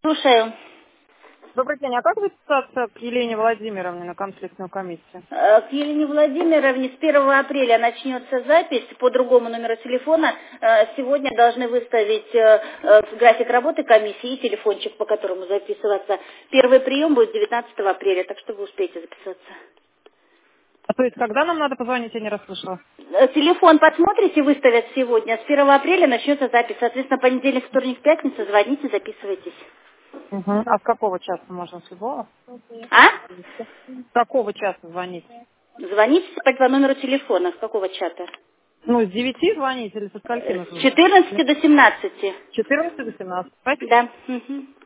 Слушаю. Добрый день. А как записаться к Елене Владимировне на конфликтную комиссию? К Елене Владимировне с 1 апреля начнется запись по другому номеру телефона. Сегодня должны выставить график работы комиссии и телефончик, по которому записываться. Первый прием будет 19 апреля, так что вы успеете записаться. А то есть когда нам надо позвонить, я не расслышала. Телефон посмотрите, выставят сегодня. С 1 апреля начнется запись. Соответственно, понедельник, вторник, пятница. Звоните, записывайтесь. Угу. А с какого часа можно, с любого? А? С какого часа звонить? Звоните по номеру телефона. С какого чата? Ну, с 9 звонить или со скольки С нужно звонить? 14 до 17. С 14 до 17. Спасибо. Да. Мгм.